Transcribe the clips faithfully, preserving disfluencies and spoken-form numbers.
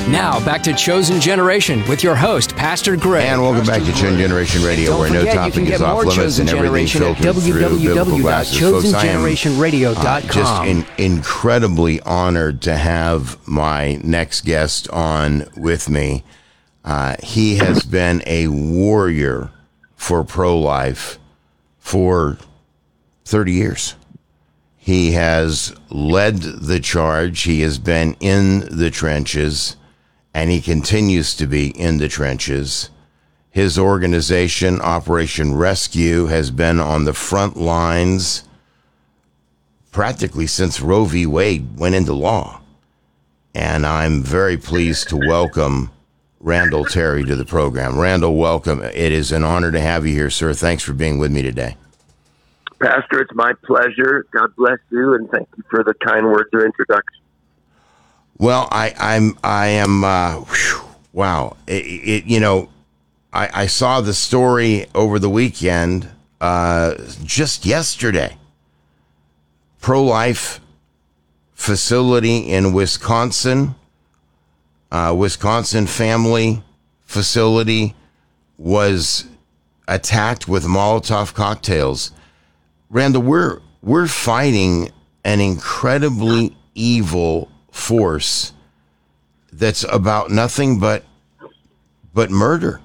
Now, back to Chosen Generation with your host, Pastor Greg. And welcome back to Chosen Generation Radio, where no topic is off limits and everything filtered through biblical glasses. Folks, I am uh, just in, incredibly honored to have my next guest on with me. Uh, he has been a warrior for pro-life for thirty years. He has led the charge. He has been in the trenches, and he continues to be in the trenches. His organization, Operation Rescue, has been on the front lines practically since Roe v. Wade went into law. And I'm very pleased to welcome Randall Terry to the program. Randall, welcome. It is an honor to have you here, sir. Thanks for being with me today. Pastor, it's my pleasure. God bless you, and thank you for the kind words of introduction. Well, I, I'm, I am, uh, whew, wow. It, it, you know, I, I saw the story over the weekend, uh, just yesterday. Pro-life facility in Wisconsin, uh, Wisconsin family facility was attacked with Molotov cocktails. Randall, we're we're fighting an incredibly evil force that's about nothing but but murder.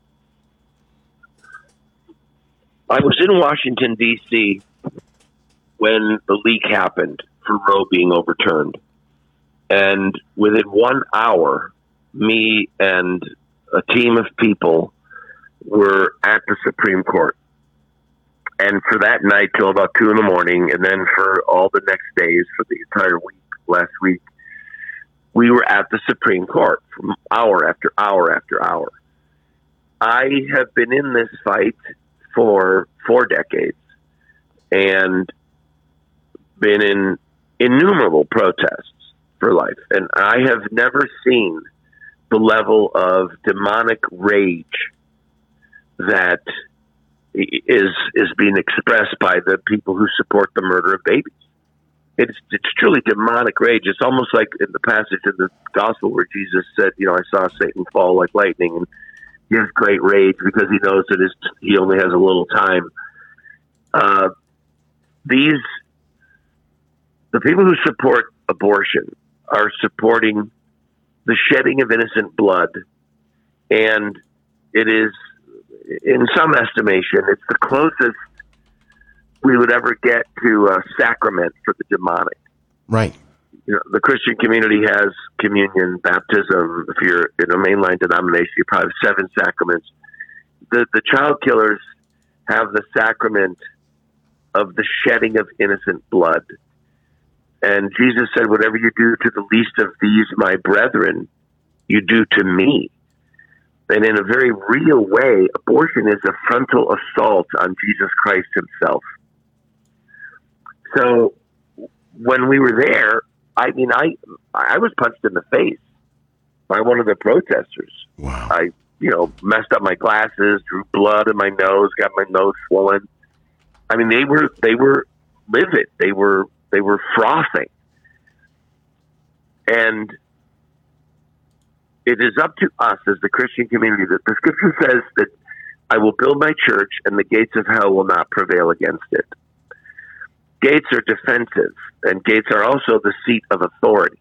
I was in Washington, D C when the leak happened for Roe being overturned. And within one hour, me and a team of people were at the Supreme Court. And for that night till about two in the morning, and then for all the next days for the entire week, last week, we were at the Supreme Court from hour after hour after hour. I have been in this fight for four decades and been in innumerable protests for life. And I have never seen the level of demonic rage that is is being expressed by the people who support the murder of babies. It's it's truly demonic rage. It's almost like in the passage in the gospel where Jesus said, you know, I saw Satan fall like lightning, and he has great rage because he knows that his, he only has a little time. Uh, these, the people who support abortion are supporting the shedding of innocent blood, and it is, in some estimation, it's the closest we would ever get to a sacrament for the demonic. Right. You know, the Christian community has communion, baptism. If you're in a mainline denomination, you probably have seven sacraments. The the child killers have the sacrament of the shedding of innocent blood. And Jesus said, whatever you do to the least of these, my brethren, you do to me. And in a very real way, abortion is a frontal assault on Jesus Christ himself. So when we were there, I mean, I I was punched in the face by one of the protesters. Wow. I, you know, messed up my glasses, drew blood in my nose, got my nose swollen. I mean, they were they were livid. They were they were frothing. And it is up to us as the Christian community that the scripture says that I will build my church and the gates of hell will not prevail against it. Gates are defensive, and gates are also the seat of authority.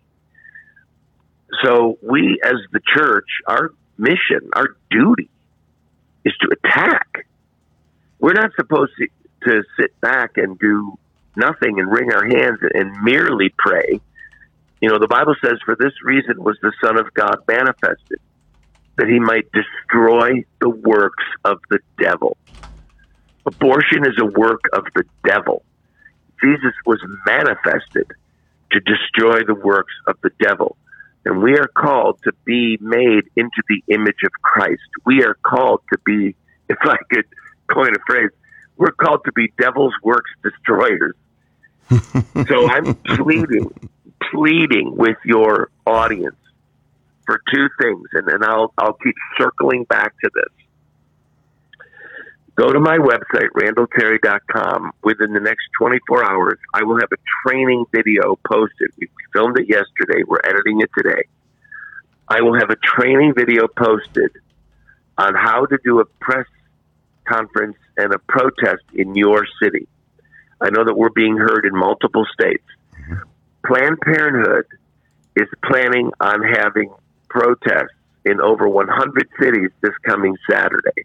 So we as the church, our mission, our duty is to attack. We're not supposed to, to sit back and do nothing and wring our hands and merely pray. You know, the Bible says, for this reason was the Son of God manifested, that he might destroy the works of the devil. Abortion is a work of the devil. Jesus was manifested to destroy the works of the devil. And we are called to be made into the image of Christ. We are called to be, if I could coin a phrase, we're called to be devil's works destroyers. So I'm pleading, pleading with your audience for two things, and, and I'll I'll keep circling back to this. Go to my website, randall terry dot com. Within the next twenty-four hours, I will have a training video posted. We filmed it yesterday. We're editing it today I will have a training video posted on how to do a press conference and a protest in your city. I know that we're being heard in multiple states. Planned Parenthood is planning on having protests in over one hundred cities this coming Saturday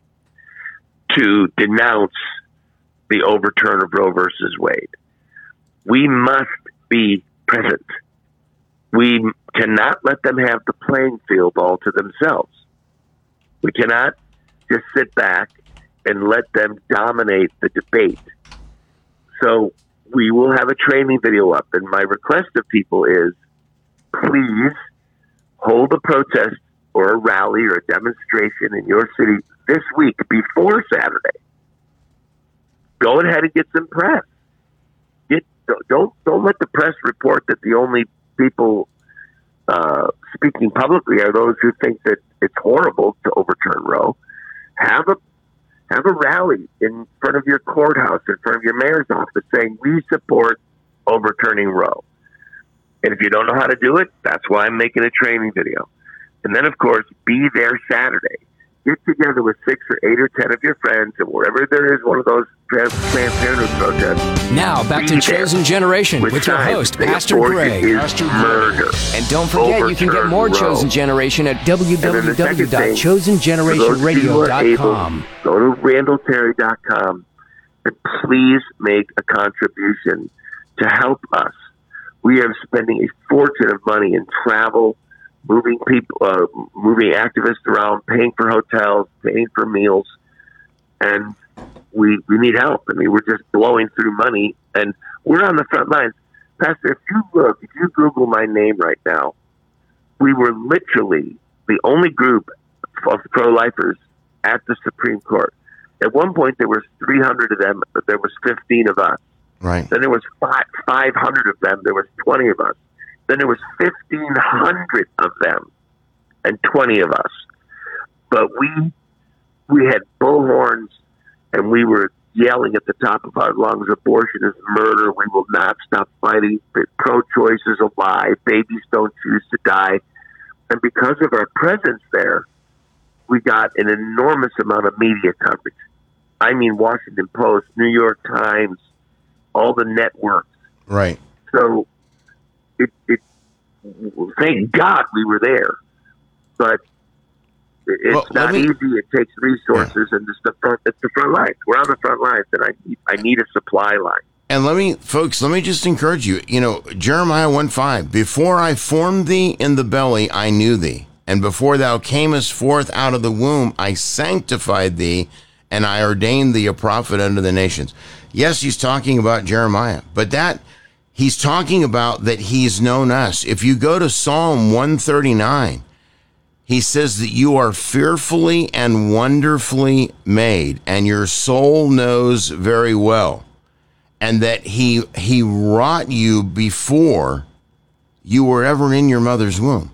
to denounce the overturn of Roe versus Wade. We must be present. We cannot let them have the playing field all to themselves. We cannot just sit back and let them dominate the debate. So we will have a training video up, and my request of people is, please hold a protest or a rally or a demonstration in your city this week before Saturday. Go ahead and get some press. Get, don't don't let the press report that the only people uh, speaking publicly are those who think that it's horrible to overturn Roe. Have a have a rally in front of your courthouse, in front of your mayor's office, saying we support overturning Roe. And if you don't know how to do it, that's why I'm making a training video. And then, of course, be there Saturday. Get together with six or eight or ten of your friends, and wherever there is one of those Planned Parenthood protests. Now, back to Chosen Generation with, with your host, Pastor Greg. Pastor murder. And don't forget, Overturn you can get more Roe. Chosen Generation at w w w dot chosen generation radio dot com. Go to randall terry dot com and please make a contribution to help us. We are spending a fortune of money in travel, moving people, uh, moving activists around, paying for hotels, paying for meals, and we we need help. I mean, we're just blowing through money, and we're on the front lines. Pastor, if you look, if you Google my name right now, we were literally the only group of pro-lifers at the Supreme Court. At one point, there was three hundred of them, but there was fifteen of us. Right. Then there was five, five hundred of them. There was twenty of us. Then there was fifteen hundred of them and twenty of us. But we we had bullhorns, and we were yelling at the top of our lungs, abortion is murder, we will not stop fighting, pro-choice is a lie, babies don't choose to die. And because of our presence there, we got an enormous amount of media coverage. I mean, Washington Post, New York Times, all the networks. Right. So, it, it thank God we were there, but it's well, not me, easy. It takes resources, yeah. and it's the front. It's the front lines. We're on the front lines, and I need, I need a supply line. And let me, folks, let me just encourage you. You know, Jeremiah one five. Before I formed thee in the belly, I knew thee, and before thou camest forth out of the womb, I sanctified thee, and I ordained thee a prophet unto the nations. Yes, he's talking about Jeremiah, but that he's talking about that he's known us. If you go to Psalm one thirty-nine, he says that you are fearfully and wonderfully made, and your soul knows very well, and that he he wrought you before you were ever in your mother's womb.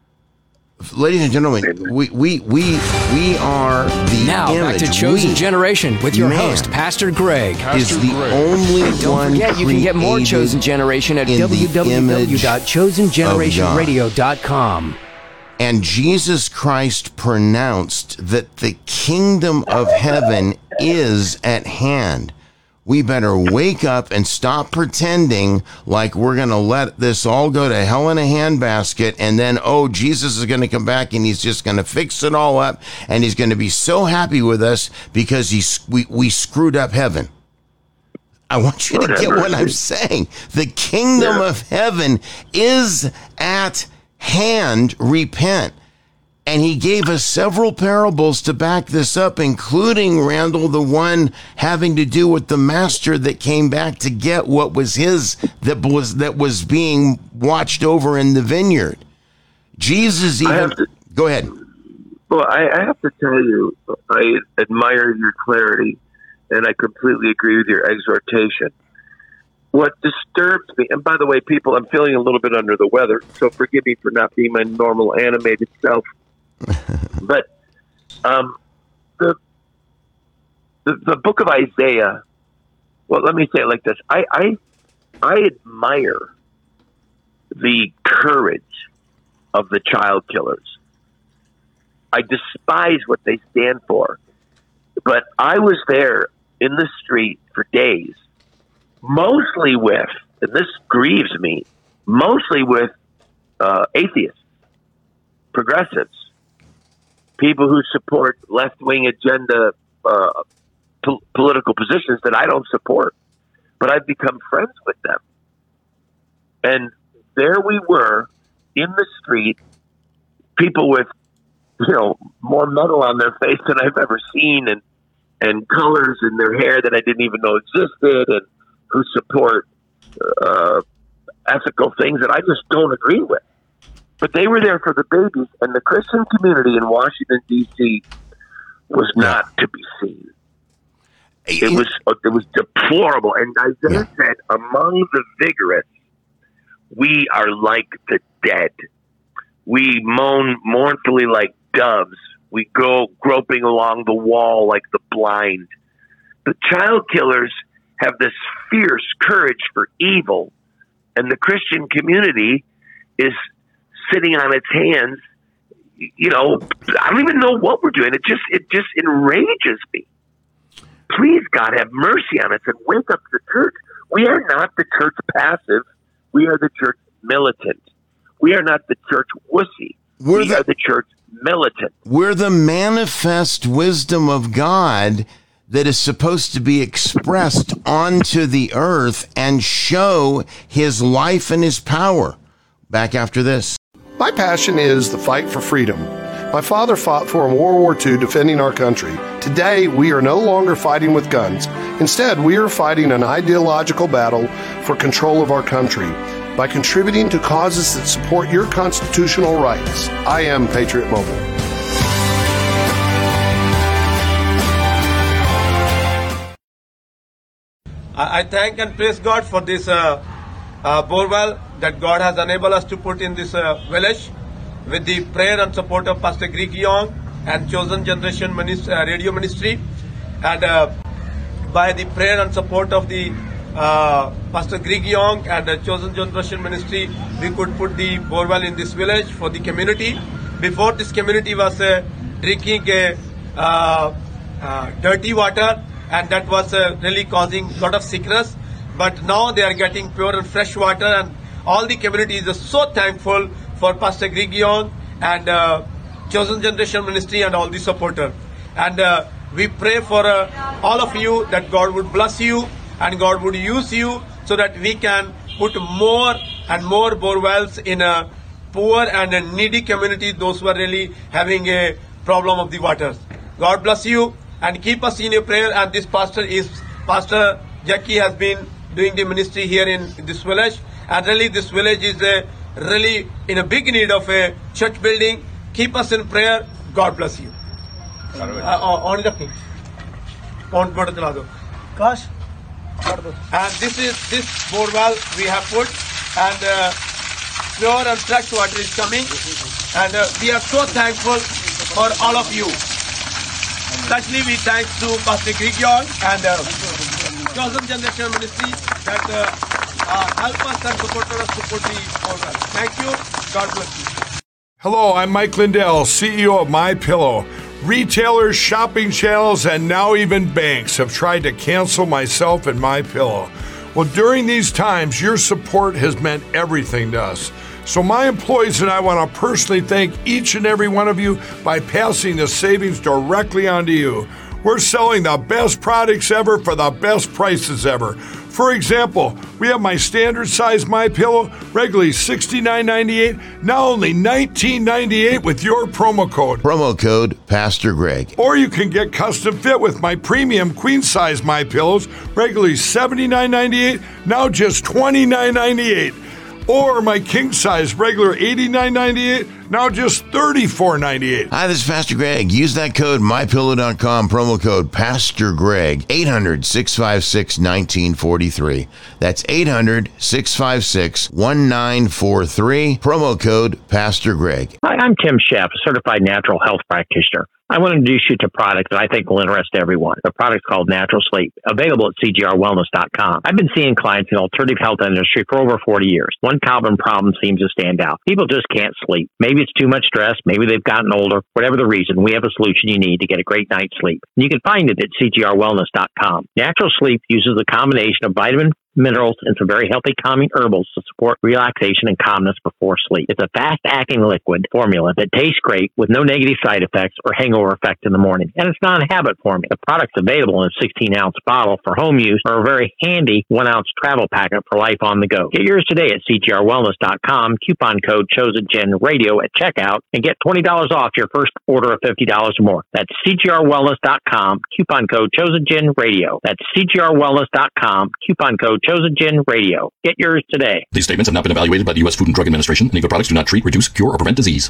Ladies and gentlemen, we we we we are the now image. Back to Chosen we, Generation with your man, host, Pastor Greg. Is the Greg. only and don't one forget, you can get more Chosen Generation at w w w dot chosen generation radio dot com. And Jesus Christ pronounced that the kingdom of heaven is at hand. We better wake up and stop pretending like we're going to let this all go to hell in a handbasket, and then, oh, Jesus is going to come back and he's just going to fix it all up, and he's going to be so happy with us because he's, we, we screwed up heaven. I want you to get what I'm saying. The kingdom of heaven is at hand. Repent. And he gave us several parables to back this up, including, Randall, the one having to do with the master that came back to get what was his, that was that was being watched over in the vineyard. Jesus even... To, go ahead. Well, I, I have to tell you, I admire your clarity, and I completely agree with your exhortation. What disturbs me, and by the way, people, I'm feeling a little bit under the weather, so forgive me for not being my normal animated self. But um, the, the the book of Isaiah, well, let me say it like this. I, I, I admire the courage of the child killers. I despise what they stand for. But I was there in the street for days, mostly with, and this grieves me, mostly with uh, atheists, progressives, people who support left-wing agenda uh, po- political positions that I don't support. But I've become friends with them. And there we were in the street, people with, you know, more metal on their face than I've ever seen, and and colors in their hair that I didn't even know existed, and who support uh, ethical things that I just don't agree with. But they were there for the babies, and the Christian community in Washington, D C was not to be seen. It was it was deplorable. And Isaiah yeah. said, among the vigorous, we are like the dead. We moan mournfully like doves. We go groping along the wall like the blind. The child killers have this fierce courage for evil, and the Christian community is sitting on its hands. You know, I don't even know what we're doing. It just it just enrages me. Please, God, have mercy on us and wake up the church. We are not the church passive. We are the church militant. We are not the church wussy. We're we the, are the church militant. We're the manifest wisdom of God that is supposed to be expressed onto the earth and show his life and his power. Back after this. My passion is the fight for freedom. My father fought for in World War Two defending our country. Today, we are no longer fighting with guns. Instead, we are fighting an ideological battle for control of our country by contributing to causes that support your constitutional rights. I am Patriot Mobile. I thank and praise God for this uh, uh, borewell that God has enabled us to put in this uh, village with the prayer and support of Pastor Greg Young and Chosen Generation Ministry, uh, Radio Ministry, and uh, by the prayer and support of the uh, Pastor Greg Young and the Chosen Generation Ministry, we could put the borewell in this village for the community. Before, this community was uh, drinking uh, uh, uh, dirty water, and that was uh, really causing a lot of sickness. But now they are getting pure and fresh water, and all the community is so thankful for Pastor Greg Young and uh, Chosen Generation Ministry and all the supporters. And uh, we pray for uh, all of you that God would bless you and God would use you so that we can put more and more borewells in a poor and a needy community, those who are really having a problem of the waters. God bless you and keep us in your prayer. And this pastor is, Pastor Jackie has been doing the ministry here in this village. And really this village is a, really in a big need of a church building. Keep us in prayer. God bless you. On the king. Gosh. And this is this borewell we have put, and uh, pure and fresh water is coming. And uh, we are so thankful for all of you. Especially we thank to Pastor Greg Young and uh, Chosen Generation Ministry that uh, uh, help us and support us to put the borewell. Thank you. God bless you. Hello, I'm Mike Lindell, C E O of MyPillow. Retailers, shopping channels, and now even banks have tried to cancel myself and MyPillow. Well, during these times, your support has meant everything to us. So my employees and I want to personally thank each and every one of you by passing the savings directly on to you. We're selling the best products ever for the best prices ever. For example, we have my standard size MyPillow, regularly sixty-nine ninety-eight, now only nineteen ninety-eight with your promo code. Promo code Pastor Greg. Or you can get custom fit with my premium queen size MyPillows, regularly seventy-nine ninety-eight, now just twenty-nine ninety-eight. Or my king size, regular eighty-nine ninety-eight, now just thirty-four ninety-eight. Hi, this is Pastor Greg. Use that code my pillow dot com, promo code Pastor Greg, eight hundred, six five six, one nine four three. That's eight hundred, six five six, one nine four three, promo code Pastor Greg. Hi, I'm Tim Sheff, a certified natural health practitioner. I want to introduce you to a product that I think will interest everyone. The product's called Natural Sleep, available at C G R wellness dot com. I've been seeing clients in the alternative health industry for over forty years. One common problem seems to stand out. People just can't sleep. Maybe it's too much stress. Maybe they've gotten older. Whatever the reason, we have a solution you need to get a great night's sleep. And you can find it at C G R wellness dot com. Natural Sleep uses a combination of vitamin, minerals, and some very healthy calming herbals to support relaxation and calmness before sleep. It's a fast-acting liquid formula that tastes great with no negative side effects or hangover effect in the morning. And it's not a habit forming. The product's available in a sixteen-ounce bottle for home use or a very handy one-ounce travel packet for life on the go. Get yours today at C G R wellness dot com, coupon code ChosenGenRadio at checkout, and get twenty dollars off your first order of fifty dollars or more. That's C G R wellness dot com, coupon code ChosenGenRadio. That's C G R wellness dot com, coupon code Chosen Radio. Get yours today. These statements have not been evaluated by the U S Food and Drug Administration. Any of the products do not treat, reduce, cure, or prevent disease.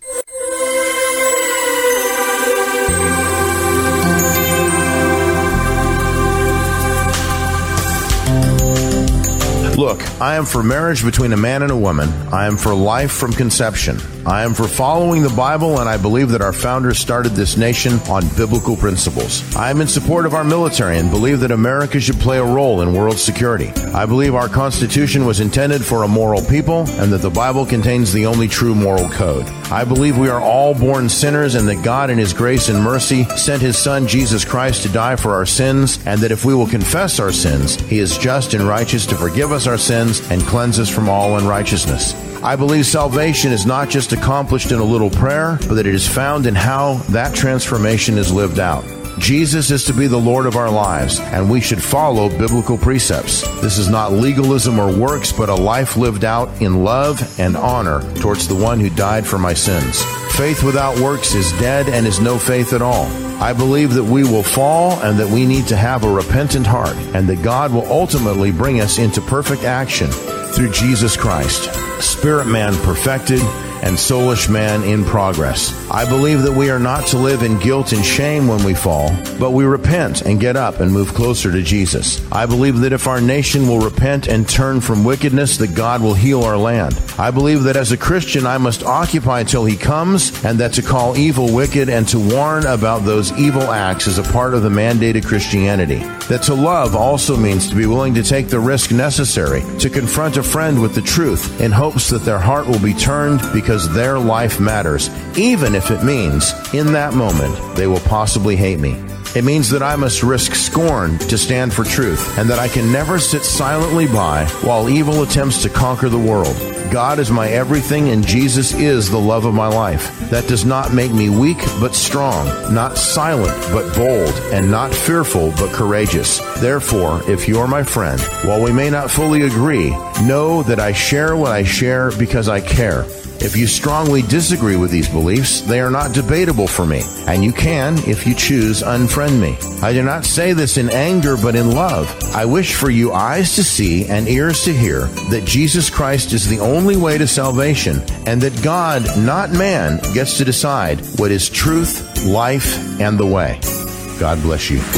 Look, I am for marriage between a man and a woman. I am for life from conception. I am for following the Bible, and I believe that our founders started this nation on biblical principles. I am in support of our military and believe that America should play a role in world security. I believe our Constitution was intended for a moral people and that the Bible contains the only true moral code. I believe we are all born sinners and that God in His grace and mercy sent His Son Jesus Christ to die for our sins, and that if we will confess our sins, He is just and righteous to forgive us our sins and cleanse us from all unrighteousness. I believe salvation is not just accomplished in a little prayer, but that it is found in how that transformation is lived out. Jesus is to be the Lord of our lives, and we should follow biblical precepts. This is not legalism or works, but a life lived out in love and honor towards the one who died for my sins. Faith without works is dead and is no faith at all. I believe that we will fall and that we need to have a repentant heart, and that God will ultimately bring us into perfect action through Jesus Christ, spirit man perfected and soulish man in progress. I believe that we are not to live in guilt and shame when we fall, but we repent and get up and move closer to Jesus. I believe that if our nation will repent and turn from wickedness, that God will heal our land. I believe that as a Christian, I must occupy until He comes, and that to call evil wicked and to warn about those evil acts is a part of the mandated Christianity. That to love also means to be willing to take the risk necessary to confront a friend with the truth in hopes that their heart will be turned because their life matters, even if it means, in that moment, they will possibly hate me. It means that I must risk scorn to stand for truth, and that I can never sit silently by while evil attempts to conquer the world. God is my everything, and Jesus is the love of my life. That does not make me weak, but strong, not silent, but bold, and not fearful, but courageous. Therefore, if you are my friend, while we may not fully agree, know that I share what I share because I care. If you strongly disagree with these beliefs, they are not debatable for me, and you can, if you choose, unfriend me. I do not say this in anger, but in love. I wish for you eyes to see and ears to hear that Jesus Christ is the only way to salvation, and that God, not man, gets to decide what is truth, life, and the way. God bless you.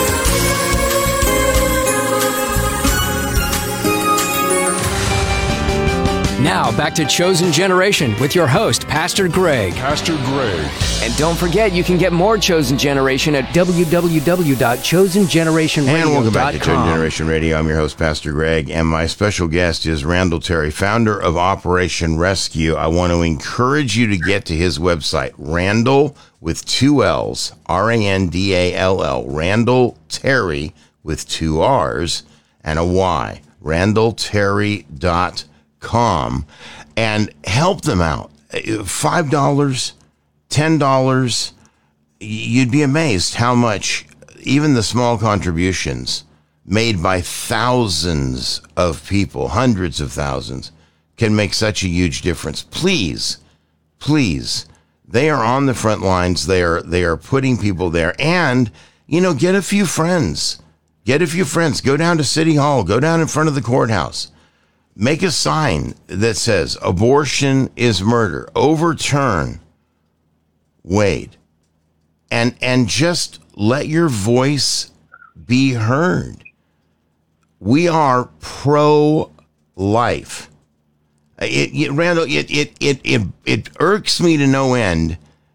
Now, back to Chosen Generation with your host, Pastor Greg. Pastor Greg. And don't forget, you can get more Chosen Generation at w w w dot chosen generation radio dot com. And welcome back to Chosen Generation Radio. I'm your host, Pastor Greg, and my special guest is Randall Terry, founder of Operation Rescue. I want to encourage you to get to his website, Randall with two L's, R A N D A L L, Randall Terry with two R's and a Y, randall terry dot com, and help them out. five dollars, ten dollars, you'd be amazed how much even the small contributions made by thousands of people, hundreds of thousands, can make such a huge difference. Please, please, they are on the front lines. They are, they are putting people there. And, you know, get a few friends. Get a few friends. Go down to City Hall. Go down in front of the courthouse. Make a sign that says abortion is murder. Overturn Wade. And and just let your voice be heard. We are pro-life. It, it, Randall, it, it, it, it, it irks me to no end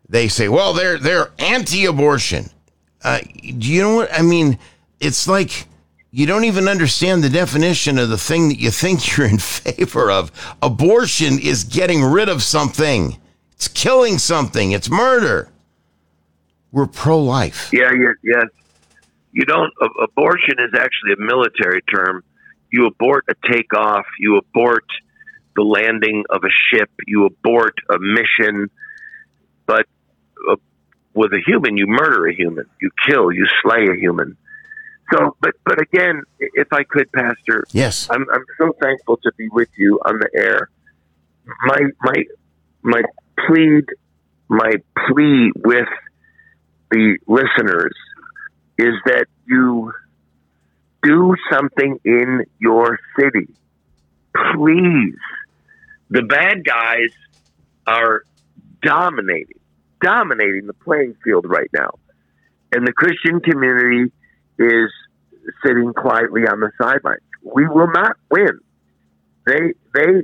they say, well, they're they're anti-abortion. Uh, do you know what I mean? It's like you don't even understand the definition of the thing that you think you're in favor of. Abortion is getting rid of something. It's killing something. It's murder. We're pro-life. Yeah, yeah, yes. You don't. Uh, abortion is actually a military term. You abort a takeoff. You abort the landing of a ship. You abort a mission. But uh, with a human, you murder a human. You kill. You slay a human. So, but but again, if I could, Pastor, yes, I'm I'm so thankful to be with you on the air. My my my plead, my plea with the listeners is that you do something in your city, please. The bad guys are dominating, dominating the playing field right now, and the Christian community is sitting quietly on the sidelines. We will not win. They, they.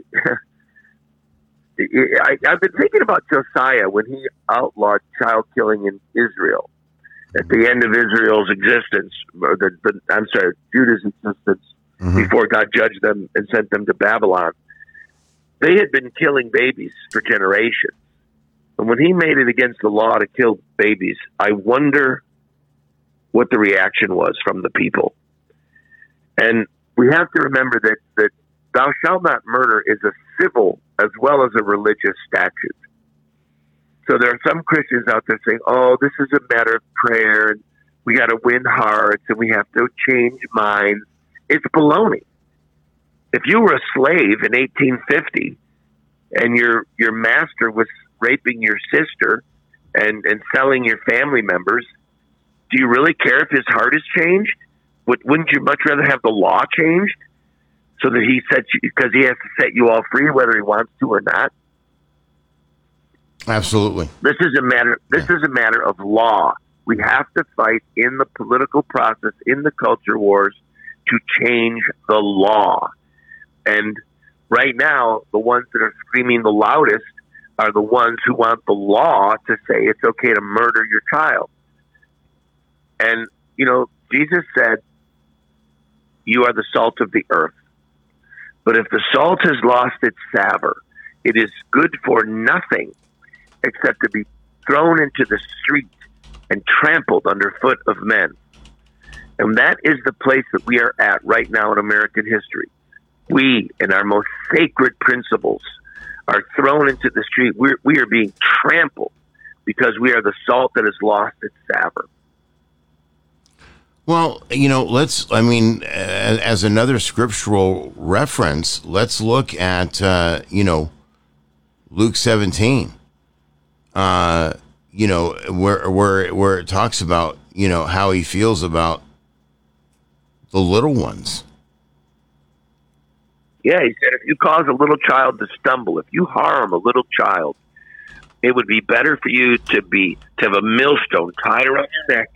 I, I've been thinking about Josiah when he outlawed child killing in Israel. At the end of Israel's existence, or the, the I'm sorry, Judah's existence, mm-hmm. before God judged them and sent them to Babylon, they had been killing babies for generations. And when he made it against the law to kill babies, I wonder what the reaction was from the people. And we have to remember that, that thou shalt not murder is a civil as well as a religious statute. So there are some Christians out there saying, oh, this is a matter of prayer, and we got to win hearts, and we have to change minds. It's baloney. If you were a slave in eighteen fifty and your your master was raping your sister and, and selling your family members, do you really care if his heart is changed? Wouldn't you much rather have the law changed so that he sets you, because he has to set you all free whether he wants to or not? Absolutely. This is a matter. This yeah. is a matter of law. We have to fight in the political process, in the culture wars, to change the law. And right now, the ones that are screaming the loudest are the ones who want the law to say it's okay to murder your child. And, you know, Jesus said, you are the salt of the earth. But if the salt has lost its savor, it is good for nothing except to be thrown into the street and trampled underfoot of men. And that is the place that we are at right now in American history. We, in our most sacred principles, are thrown into the street. We're, we are being trampled because we are the salt that has lost its savor. Well, you know, let's, I mean, as another scriptural reference, let's look at, uh, you know, Luke seventeen, uh, you know, where, where, where it talks about, you know, how he feels about the little ones. Yeah, he said, if you cause a little child to stumble, if you harm a little child, it would be better for you to be, to have a millstone tied around your neck.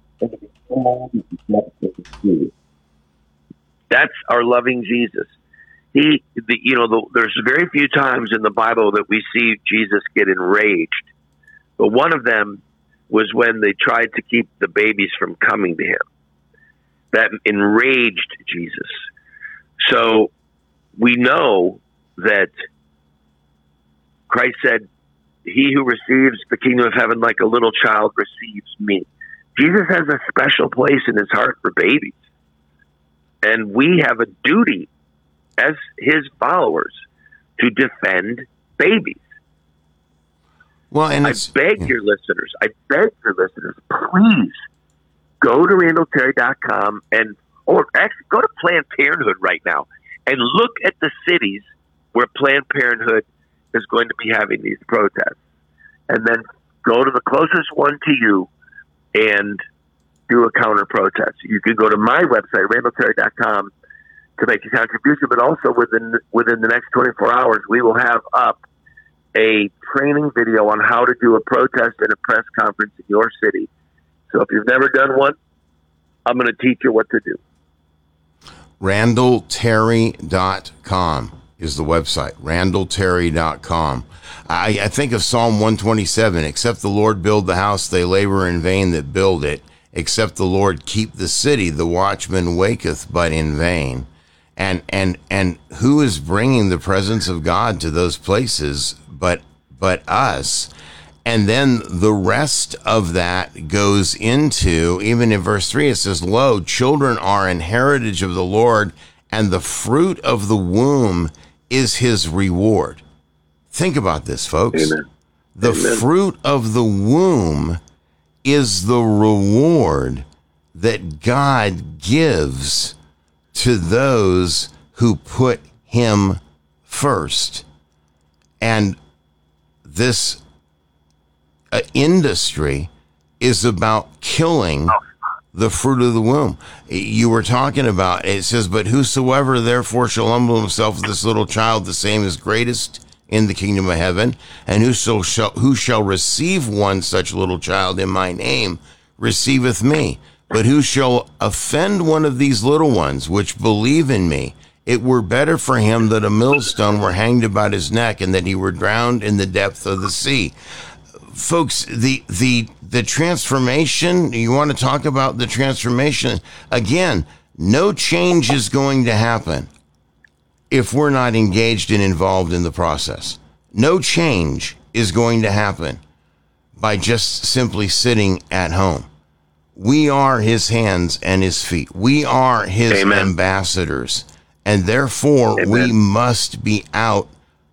That's our loving Jesus. He, the, you know, the, there's very few times in the Bible that we see Jesus get enraged, but one of them was when they tried to keep the babies from coming to him. That enraged Jesus. So we know that Christ said, "He who receives the kingdom of heaven like a little child receives me." Jesus has a special place in his heart for babies. And we have a duty as his followers to defend babies. Well, and I beg yeah. your listeners, I beg your listeners, please go to Randall Terry dot com and, or actually go to Planned Parenthood right now and look at the cities where Planned Parenthood is going to be having these protests. And then go to the closest one to you and do a counter protest. You can go to my website, Randall Terry dot com, to make a contribution, but also within within the next twenty-four hours, we will have up a training video on how to do a protest and a press conference in your city. So if you've never done one, I'm going to teach you what to do. Randall Terry dot com is the website, Randall Terry dot com. I, I think of Psalm one twenty-seven, except the Lord build the house, they labor in vain that build it. Except the Lord keep the city, the watchman waketh but in vain. And and and who is bringing the presence of God to those places but but us? And then the rest of that goes into, even in verse three, it says, lo, children are an heritage of the Lord, and the fruit of the womb is his reward. Think about this, folks. Amen. The Amen. fruit of the womb is the reward that God gives to those who put him first. And this uh, industry is about killing the fruit of the womb. You were talking about, it says, but whosoever therefore shall humble himself with this little child, the same is greatest in the kingdom of heaven. And whoso shall, who shall receive one such little child in my name receiveth me. But who shall offend one of these little ones which believe in me, it were better for him that a millstone were hanged about his neck and that he were drowned in the depth of the sea. Folks, the the the transformation, you want to talk about the transformation, again, no change is going to happen if we're not engaged and involved in the process. No change is going to happen by just simply sitting at home. We are his hands and his feet. We are his Amen. ambassadors. And therefore, Amen. we must be out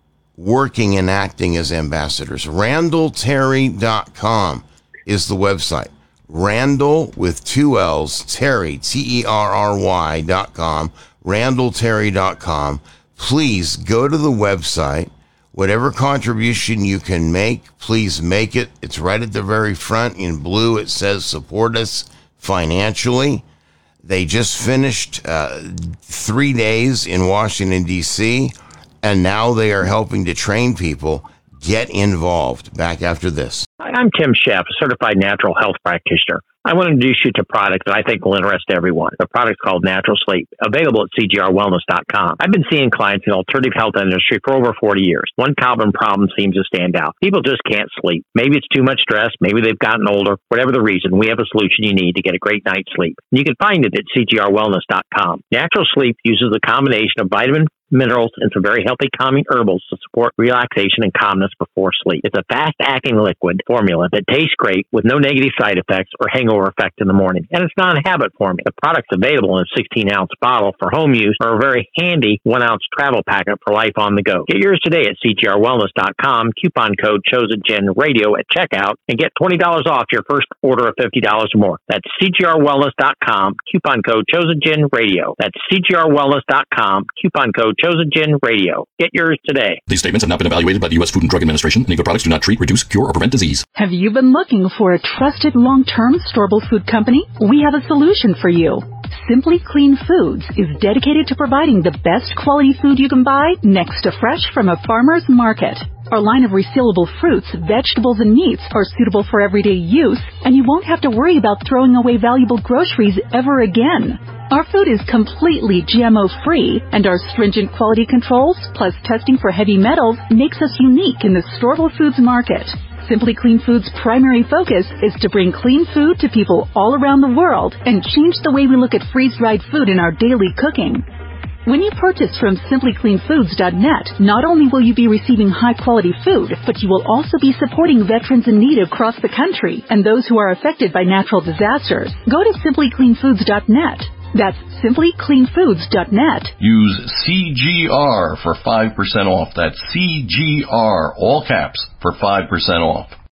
working and acting as ambassadors. Randall Terry dot com is the website. Randall with two L's, Terry, T E R R Y dot com, Randall Terry dot com. Please go to the website. Whatever contribution you can make, please make it. It's right at the very front in blue. It says support us financially. They just finished uh, three days in Washington, D C, and now they are helping to train people. Get involved. Back after this. I'm Tim Sheff, a certified natural health practitioner. I want to introduce you to a product that I think will interest everyone. The product's called Natural Sleep, available at C G R wellness dot com. I've been seeing clients in the alternative health industry for over forty years. One common problem seems to stand out. People just can't sleep. Maybe it's too much stress. Maybe they've gotten older. Whatever the reason, we have a solution you need to get a great night's sleep. And you can find it at C G R wellness dot com. Natural Sleep uses a combination of vitamin, minerals, and some very healthy calming herbals to support relaxation and calmness before sleep. It's a fast-acting liquid formula that tastes great with no negative side effects or hangover effect in the morning. And it's not a habit forming. The product's available in a sixteen ounce bottle for home use or a very handy one ounce travel packet for life on the go. Get yours today at C G R wellness dot com, coupon code ChosenGen Radio at checkout, and get twenty dollars off your first order of fifty dollars or more. That's C G R wellness dot com, coupon code ChosenGen Radio. That's C G R wellness dot com, coupon code ChosenGen Radio. Get yours today. These statements have not been evaluated by the U S Food and Drug Administration, and other products do not treat, reduce, cure, or prevent disease. Have you been looking for a trusted long-term storable food company? We have a solution for you. Simply Clean Foods is dedicated to providing the best quality food you can buy next to fresh from a farmer's market. Our line of resealable fruits, vegetables, and meats are suitable for everyday use, and you won't have to worry about throwing away valuable groceries ever again. Our food is completely G M O-free, and our stringent quality controls, plus testing for heavy metals, makes us unique in the storable foods market. Simply Clean Foods' primary focus is to bring clean food to people all around the world and change the way we look at freeze-dried food in our daily cooking. When you purchase from simply clean foods dot net, not only will you be receiving high-quality food, but you will also be supporting veterans in need across the country and those who are affected by natural disasters. Go to simply clean foods dot net. That's simply clean foods dot net. Use C G R for five percent off. That's C G R, all caps, for five percent off.